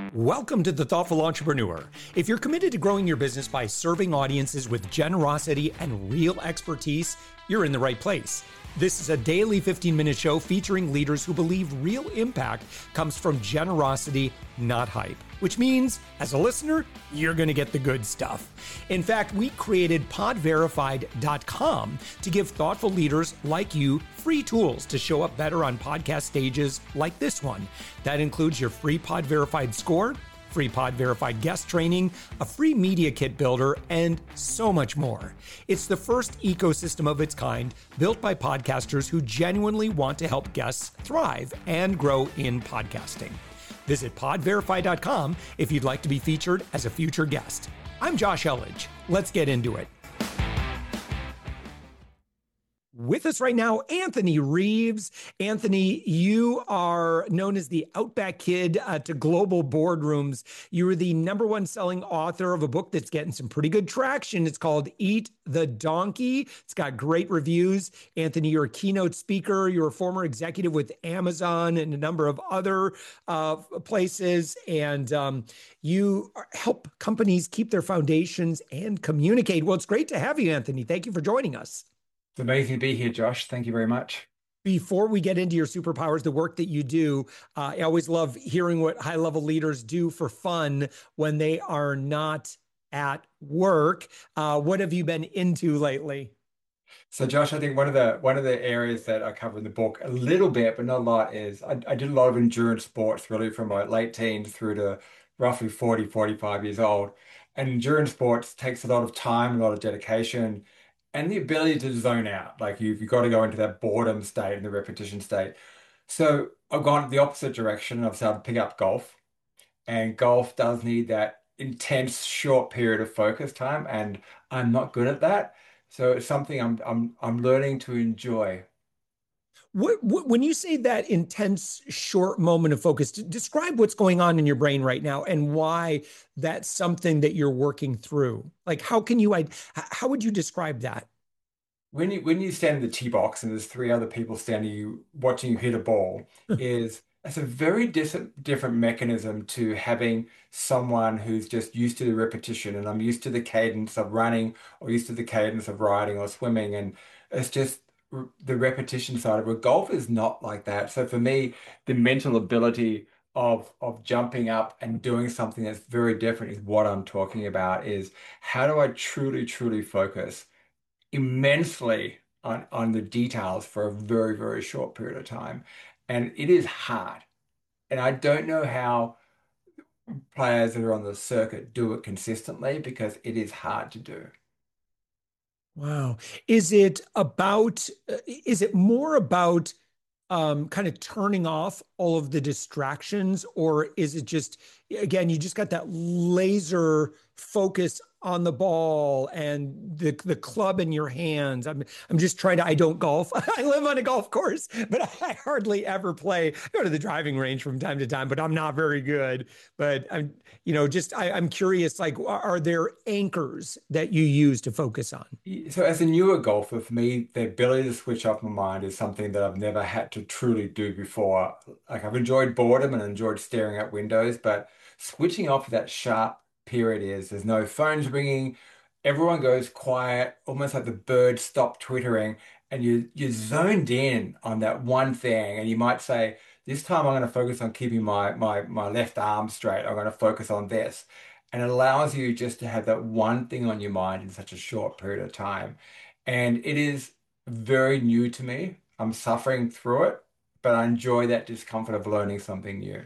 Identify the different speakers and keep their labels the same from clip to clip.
Speaker 1: Welcome to The Thoughtful Entrepreneur. If you're committed to growing your business by serving audiences with generosity and real expertise, you're in the right place. This is a daily 15-minute show featuring leaders who believe real impact comes from generosity, not hype. Which means, as a listener, you're going to get the good stuff. In fact, we created podverified.com to give thoughtful leaders like you free tools to show up better on podcast stages like this one. That includes your free Pod Verified score, free Pod Verified guest training, a free media kit builder, and so much more. It's the first ecosystem of its kind built by podcasters who genuinely want to help guests thrive and grow in podcasting. Visit podverify.com if you'd like to be featured as a future guest. I'm Josh Elledge. Let's get into it. With us right now, Anthony Reeves. Anthony, you are known as the Outback Kid to global boardrooms. You are the #1 selling author of a book that's getting some pretty good traction. It's called Eat the Donkey. It's got great reviews. Anthony, you're a keynote speaker. You're a former executive with Amazon and a number of other places. And you help companies keep their foundations and communicate. Well, it's great to have you, Anthony. Thank you for joining us.
Speaker 2: It's amazing to be here, Josh. Thank you very much.
Speaker 1: Before we get into your superpowers, the work that you do, I always love hearing what high-level leaders do for fun when they are not at work. What have you been into lately?
Speaker 2: So, Josh, I think one of the areas that I cover in the book a little bit, but not a lot, is I did a lot of endurance sports really from my late teens through to roughly 40, 45 years old. And endurance sports takes a lot of time, a lot of dedication, and the ability to zone out. Like you've got to go into that boredom state and the repetition state. So I've gone the opposite direction and I've started to pick up golf. And golf does need that intense short period of focus time, and I'm not good at that. So it's something I'm learning to enjoy.
Speaker 1: When you say that intense short moment of focus, describe what's going on in your brain right now and why that's something that you're working through. Like, how would you describe that?
Speaker 2: When you stand in the tee box and there's three other people standing you watching you hit a ball, is it's a very different mechanism to having someone who's just used to the repetition, and I'm used to the cadence of running or used to the cadence of riding or swimming, and it's just the repetition side of it. Golf is not like that. So for me, the mental ability of jumping up and doing something that's very different is what I'm talking about, is how do I truly focus immensely on the details for a very, very short period of time. And it is hard. And I don't know how players that are on the circuit do it consistently because it is hard to do.
Speaker 1: Wow. Is it more about kind of turning off all of the distractions, or is it just, again, you just got that laser focus on the ball and the club in your hands? I'm just trying to, I don't golf. I live on a golf course, but I hardly ever play. I go to the driving range from time to time, but I'm not very good. But I'm curious, like, are there anchors that you use to focus on?
Speaker 2: So as a newer golfer, for me, the ability to switch off my mind is something that I've never had to truly do before. Like I've enjoyed boredom and enjoyed staring at windows, but switching off that sharp period is there's no phones ringing, everyone goes quiet, almost like the birds stop twittering, and you're zoned in on that one thing. And you might say, this time I'm going to focus on keeping my left arm straight. I'm going to focus on this. And it allows you just to have that one thing on your mind in such a short period of time. And it is very new to me. I'm suffering through it, but I enjoy that discomfort of learning something new.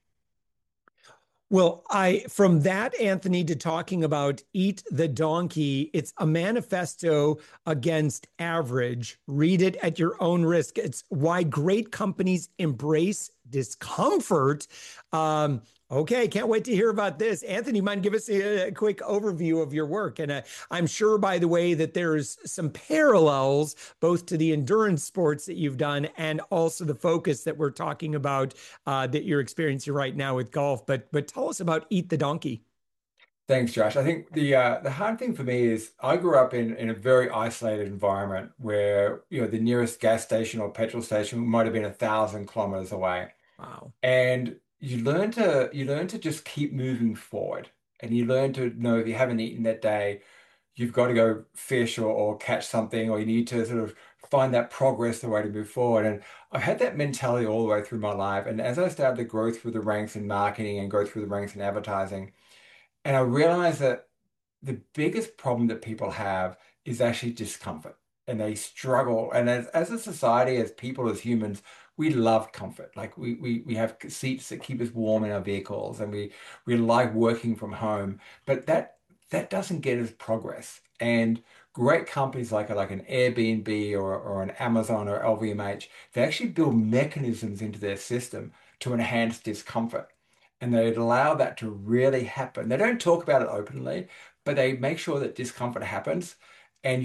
Speaker 1: Well, from that, Anthony, to talking about Eat the Donkey, it's a manifesto against average. Read it at your own risk. It's why great companies embrace discomfort. Okay, can't wait to hear about this. Anthony, mind give us a quick overview of your work? And I'm sure, by the way, that there's some parallels both to the endurance sports that you've done and also the focus that we're talking about that you're experiencing right now with golf. But tell us about Eat the Donkey.
Speaker 2: Thanks, Josh. I think the hard thing for me is I grew up in a very isolated environment where the nearest gas station or petrol station might have been 1,000 kilometers away.
Speaker 1: Wow.
Speaker 2: And you learn to just keep moving forward, and you learn to know if you haven't eaten that day, you've got to go fish or catch something, or you need to sort of find that progress, the way to move forward. And I've had that mentality all the way through my life. And as I started to grow through the ranks in marketing and go through the ranks in advertising, and I realized that the biggest problem that people have is actually discomfort, and they struggle. And as a society, as people, as humans, we love comfort. Like we have seats that keep us warm in our vehicles, and we like working from home. But that doesn't get us progress. And great companies like an Airbnb or an Amazon or LVMH, they actually build mechanisms into their system to enhance discomfort. And they allow that to really happen. They don't talk about it openly, but they make sure that discomfort happens. And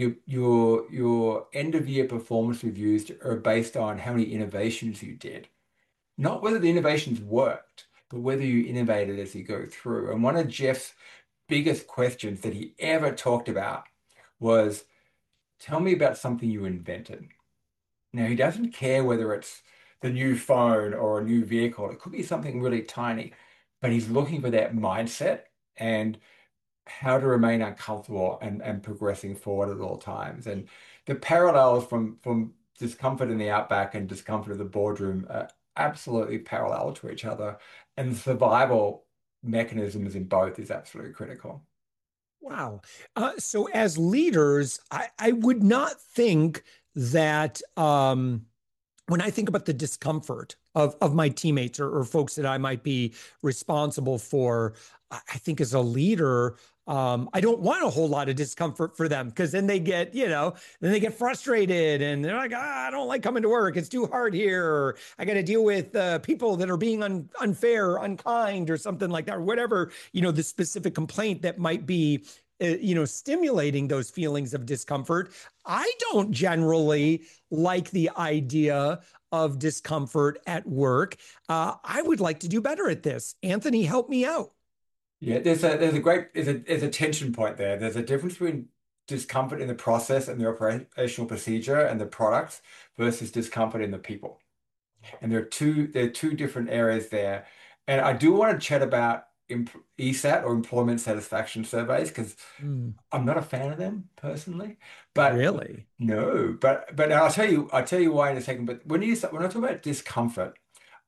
Speaker 2: your end of year performance reviews are based on how many innovations you did, not whether the innovations worked, but whether you innovated as you go through. And one of Jeff's biggest questions that he ever talked about was, tell me about something you invented. Now, he doesn't care whether it's the new phone or a new vehicle. It could be something really tiny, but he's looking for that mindset and how to remain uncomfortable and progressing forward at all times. And the parallels from discomfort in the outback and discomfort of the boardroom are absolutely parallel to each other. And the survival mechanisms in both is absolutely critical.
Speaker 1: Wow. So as leaders, I would not think that when I think about the discomfort of my teammates or folks that I might be responsible for, I think as a leader, I don't want a whole lot of discomfort for them because then they get, then they get frustrated and they're like, I don't like coming to work. It's too hard here. Or I got to deal with people that are being unfair, or unkind, or something like that, or whatever, the specific complaint that might be stimulating those feelings of discomfort. I don't generally like the idea of discomfort at work. I would like to do better at this. Anthony, help me out.
Speaker 2: Yeah, there's a tension point there. There's a difference between discomfort in the process and the operational procedure and the products versus discomfort in the people. And there are two different areas there. And I do want to chat about ESAT, or employment satisfaction surveys, because
Speaker 1: Hmm,
Speaker 2: I'm not a fan of them personally. But
Speaker 1: really?
Speaker 2: no, but I'll tell you why in a second. But when I talk about discomfort,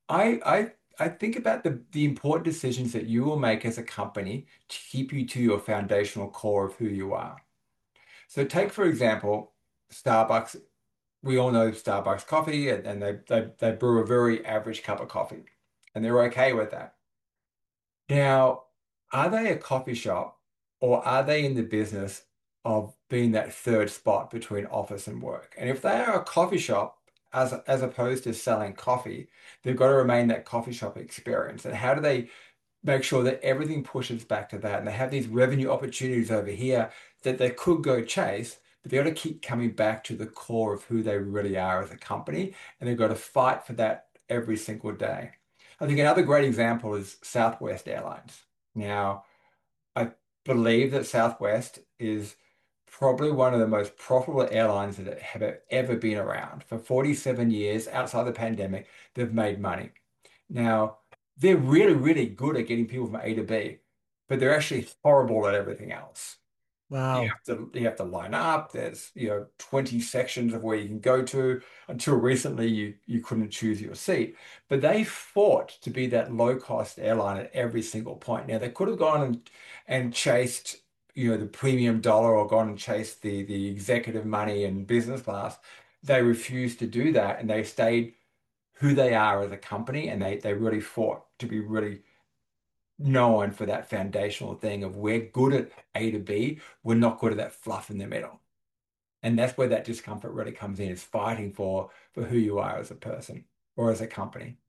Speaker 2: I think about the important decisions that you will make as a company to keep you to your foundational core of who you are. So take, for example, Starbucks. We all know Starbucks coffee, and they brew a very average cup of coffee, and they're okay with that. Now, are they a coffee shop, or are they in the business of being that third spot between office and work? And if they are a coffee shop, as opposed to selling coffee, they've got to remain that coffee shop experience. And how do they make sure that everything pushes back to that? And they have these revenue opportunities over here that they could go chase, but they've got to keep coming back to the core of who they really are as a company. And they've got to fight for that every single day. I think another great example is Southwest Airlines. Now, I believe that Southwest is probably one of the most profitable airlines that have ever been around. For 47 years, outside the pandemic, they've made money. Now, they're really, really good at getting people from A to B, but they're actually horrible at everything else. You
Speaker 1: Wow.
Speaker 2: have to line up. There's 20 sections of where you can go to. Until recently, you couldn't choose your seat. But they fought to be that low cost airline at every single point. Now they could have gone and chased the premium dollar, or gone and chased the executive money and business class. They refused to do that, and they stayed who they are as a company, and they really fought to be really known for that foundational thing of, we're good at A to B, we're not good at that fluff in the middle. And that's where that discomfort really comes in, is fighting for who you are as a person or as a company.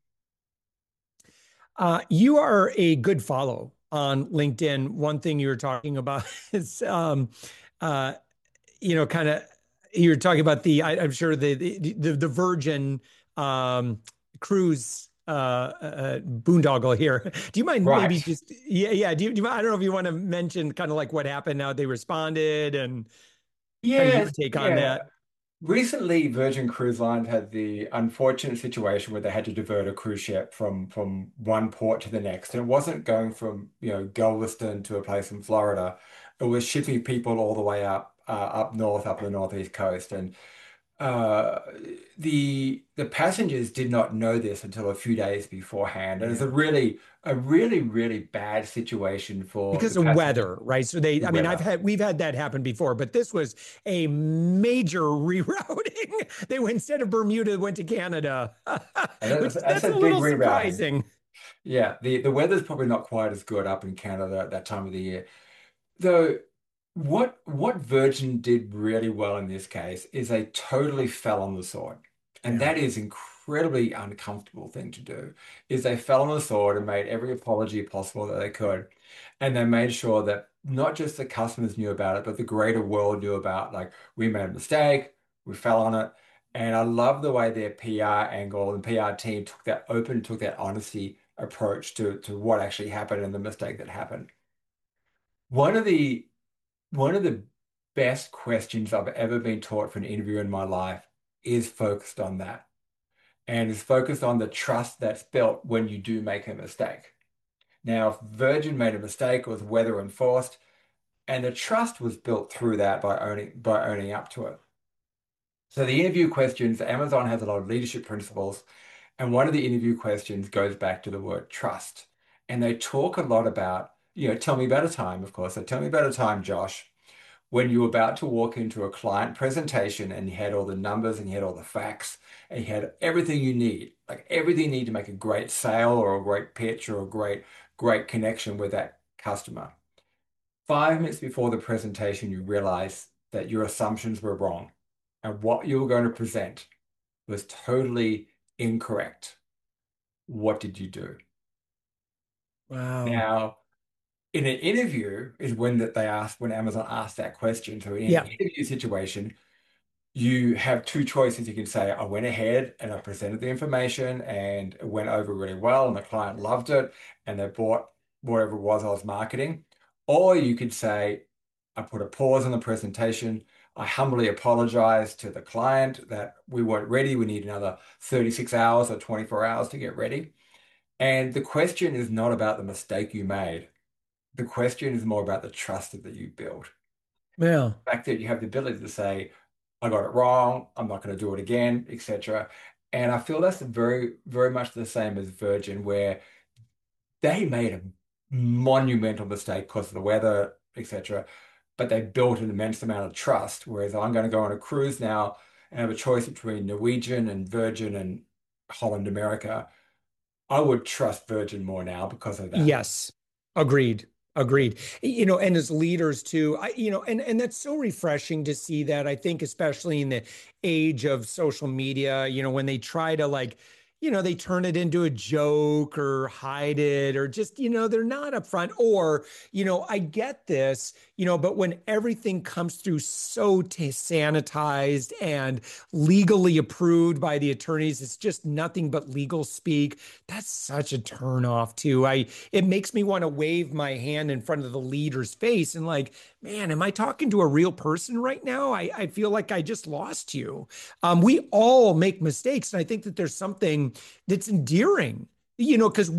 Speaker 1: You are a good follow on LinkedIn. One thing you were talking about is, uh, kind of, you're talking about I'm sure the Virgin cruise boondoggle here. Do you mind maybe
Speaker 2: Right.
Speaker 1: just, yeah. I don't know if you want to mention kind of like what happened, how they responded, and kind of your
Speaker 2: Yes,
Speaker 1: take on
Speaker 2: yeah.
Speaker 1: that.
Speaker 2: Recently, Virgin Cruise Lines had the unfortunate situation where they had to divert a cruise ship from one port to the next, and it wasn't going from Galveston to a place in Florida. It was shipping people all the way up north, up the northeast coast, and uh, the passengers did not know this until a few days beforehand, and it's
Speaker 1: Yeah.
Speaker 2: a really really bad situation for the
Speaker 1: Because of
Speaker 2: passengers.
Speaker 1: weather, right? So
Speaker 2: The
Speaker 1: I mean,
Speaker 2: weather.
Speaker 1: we've had that happen before, but this was a major rerouting. They went instead of Bermuda, went to Canada,
Speaker 2: And
Speaker 1: which
Speaker 2: that's
Speaker 1: that's
Speaker 2: a
Speaker 1: a
Speaker 2: big
Speaker 1: little
Speaker 2: rerouting.
Speaker 1: surprising.
Speaker 2: Yeah, the weather's probably not quite as good up in Canada at that time of the year. Though what Virgin did really well in this case is they totally fell on the sword. And
Speaker 1: Yeah.
Speaker 2: that is incredibly uncomfortable thing to do, is they fell on the sword and made every apology possible that they could. And they made sure that not just the customers knew about it, but the greater world knew about, like, we made a mistake, we fell on it. And I love the way their PR angle and PR team took that honesty approach to what actually happened and the mistake that happened. One of the one of the best questions I've ever been taught for an interview in my life is focused on that, and is focused on the trust that's built when you do make a mistake. Now, if Virgin made a mistake, it was weather enforced, and the trust was built through that by owning up to it. So the interview questions, Amazon has a lot of leadership principles, and one of the interview questions goes back to the word trust. And they talk a lot about, tell me about a time, of course. So tell me about a time, Josh, when you were about to walk into a client presentation and you had all the numbers and you had all the facts and you had everything you need, like everything you need to make a great sale or a great pitch or a great connection with that customer. 5 minutes before the presentation, you realize that your assumptions were wrong and what you were going to present was totally incorrect. What did you do?
Speaker 1: Wow.
Speaker 2: Now, in an interview is when Amazon asked that question. So in an
Speaker 1: Yeah.
Speaker 2: interview situation, you have two choices. You can say, I went ahead and I presented the information and it went over really well and the client loved it and they bought whatever it was I was marketing. Or you could say, I put a pause on the presentation. I humbly apologize to the client that we weren't ready. We need another 36 hours or 24 hours to get ready. And the question is not about the mistake you made. The question is more about the trust that you build.
Speaker 1: Yeah.
Speaker 2: The fact that you have the ability to say, I got it wrong, I'm not going to do it again, etc. And I feel that's very, very much the same as Virgin, where they made a monumental mistake because of the weather, etc. But they built an immense amount of trust. Whereas I'm going to go on a cruise now and have a choice between Norwegian and Virgin and Holland America. I would trust Virgin more now because of that.
Speaker 1: Yes. Agreed. Agreed. And as leaders too, and that's so refreshing to see that. I think especially in the age of social media, when they try to like, they turn it into a joke or hide it or just, they're not upfront or, I get this, but when everything comes through so sanitized and legally approved by the attorneys, it's just nothing but legal speak. That's such a turn off too. It makes me want to wave my hand in front of the leader's face and like, man, am I talking to a real person right now? I feel like I just lost you. We all make mistakes, and I think that there's something that's endearing. Because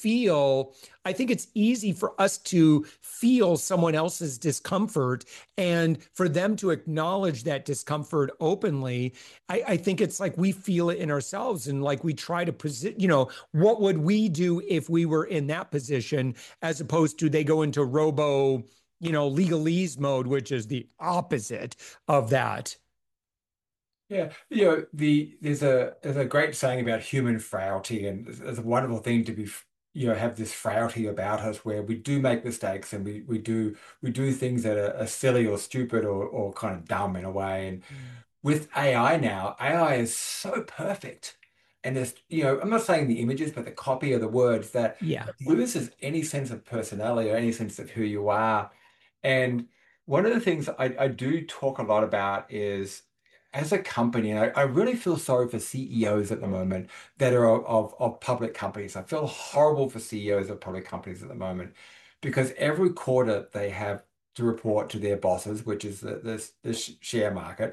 Speaker 1: I think it's easy for us to feel someone else's discomfort and for them to acknowledge that discomfort openly. I think it's like we feel it in ourselves and like we try to position, what would we do if we were in that position as opposed to they go into robo, legalese mode, which is the opposite of that.
Speaker 2: Yeah, there's a great saying about human frailty, and it's a wonderful thing to have this frailty about us where we do make mistakes and we do things that are silly or stupid or kind of dumb in a way. And with AI now, AI is so perfect. And I'm not saying the images, but the copy of the words that
Speaker 1: Yeah.
Speaker 2: it loses any sense of personality or any sense of who you are. And one of the things I do talk a lot about is as a company, and I really feel sorry for CEOs at the moment that are of public companies. I feel horrible for CEOs of public companies at the moment because every quarter they have to report to their bosses, which is the share market,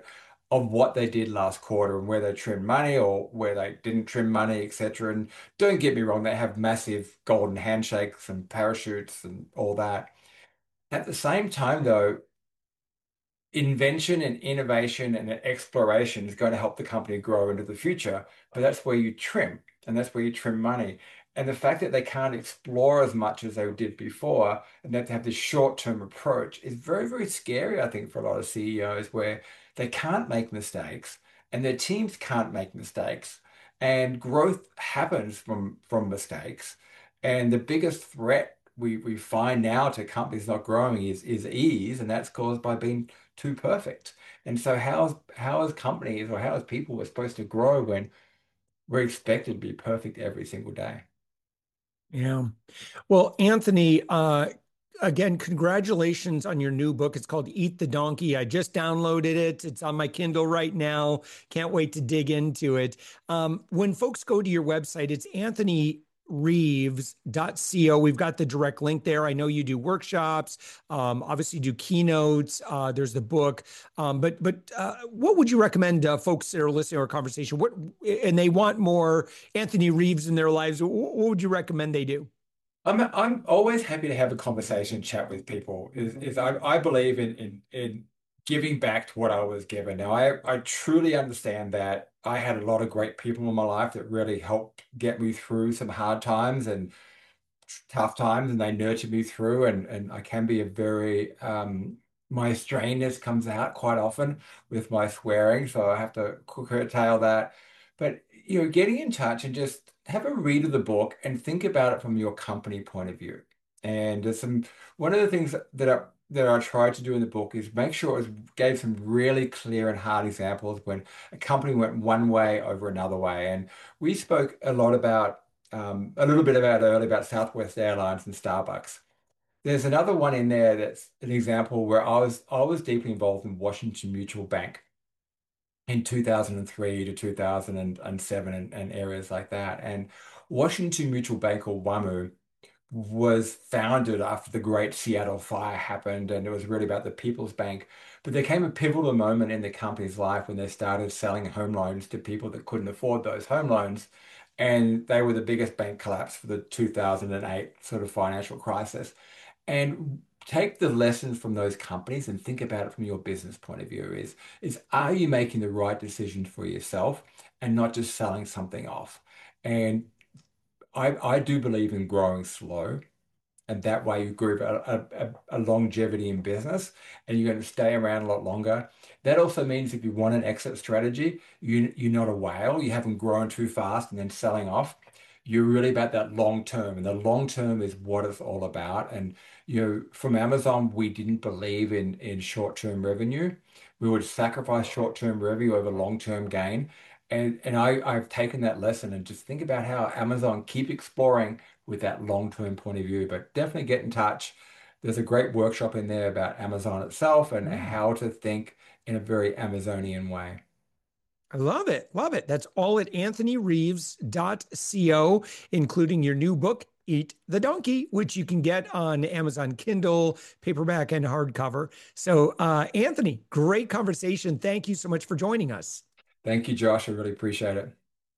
Speaker 2: of what they did last quarter and where they trimmed money or where they didn't trim money, etc. And don't get me wrong, they have massive golden handshakes and parachutes and all that. At the same time, though, invention and innovation and exploration is going to help the company grow into the future. But that's where you trim, and that's where you trim money. And the fact that they can't explore as much as they did before, and they have to have this short-term approach is very, very scary, I think, for a lot of CEOs, where they can't make mistakes and their teams can't make mistakes. And growth happens from mistakes. And the biggest threat we find now to companies not growing is ease, and that's caused by being too perfect. And so how is companies or how is people we're supposed to grow when we're expected to be perfect every single day?
Speaker 1: Yeah. Well, Anthony, again, congratulations on your new book. It's called Eat the Donkey. I just downloaded it. It's on my Kindle right now. Can't wait to dig into it. When folks go to your website, it's anthonyreeves.co. We've got the direct link there. I know you do workshops, obviously do keynotes. There's the book. But what would you recommend folks that are listening to our conversation? What and they want more Anthony Reeves in their lives? What would you recommend they do?
Speaker 2: I'm always happy to have a conversation, chat with people. I believe in giving back to what I was given. Now I truly understand that I had a lot of great people in my life that really helped get me through some hard times and tough times, and they nurtured me through. And I can be a very my strangeness comes out quite often with my swearing, so I have to curtail that. But getting in touch and just have a read of the book and think about it from your company point of view. And there's some one of the things that I tried to do in the book is make sure gave some really clear and hard examples when a company went one way over another way. And we spoke a lot about a little bit about earlier about Southwest Airlines and Starbucks. There's another one in there that's an example where I was deeply involved in Washington Mutual Bank in 2003 to 2007 and areas like that. And Washington Mutual Bank, or WAMU, was founded after the Great Seattle Fire happened, and it was really about the People's Bank. But there came a pivotal moment in the company's life when they started selling home loans to people that couldn't afford those home loans. And they were the biggest bank collapse for the 2008 sort of financial crisis. And take the lessons from those companies and think about it from your business point of view is are you making the right decisions for yourself and not just selling something off? And I do believe in growing slow, and that way you group a longevity in business and you're going to stay around a lot longer. That also means if you want an exit strategy, you're not a whale, you haven't grown too fast and then selling off. You're really about that long term, and the long term is what it's all about. And from Amazon, we didn't believe in short-term revenue. We would sacrifice short-term revenue over long-term gain. And I've taken that lesson and just think about how Amazon keep exploring with that long-term point of view. But definitely get in touch. There's a great workshop in there about Amazon itself and how to think in a very Amazonian way.
Speaker 1: I love it. Love it. That's all at anthonyreeves.co, including your new book, Eat the Donkey, which you can get on Amazon Kindle, paperback, and hardcover. So, Anthony, great conversation. Thank you so much for joining us.
Speaker 2: Thank you, Josh. I really appreciate it.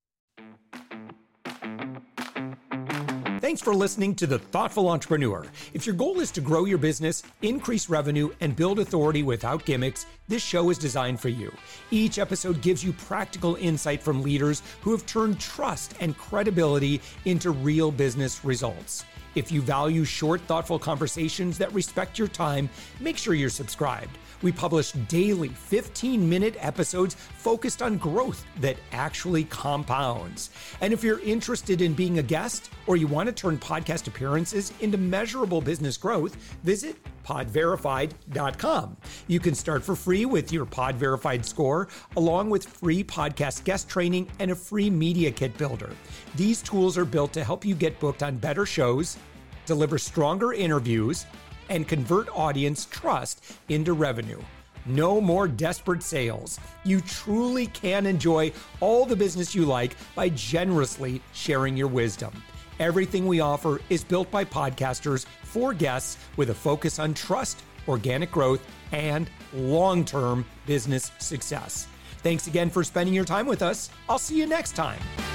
Speaker 1: Thanks for listening to The Thoughtful Entrepreneur. If your goal is to grow your business, increase revenue, and build authority without gimmicks, this show is designed for you. Each episode gives you practical insight from leaders who have turned trust and credibility into real business results. If you value short, thoughtful conversations that respect your time, make sure you're subscribed. We publish daily 15-minute episodes focused on growth that actually compounds. And if you're interested in being a guest or you want to turn podcast appearances into measurable business growth, visit podverified.com. You can start for free with your PodVerified score, along with free podcast guest training and a free media kit builder. These tools are built to help you get booked on better shows, deliver stronger interviews, and convert audience trust into revenue. No more desperate sales. You truly can enjoy all the business you like by generously sharing your wisdom. Everything we offer is built by podcasters for guests with a focus on trust, organic growth, and long-term business success. Thanks again for spending your time with us. I'll see you next time.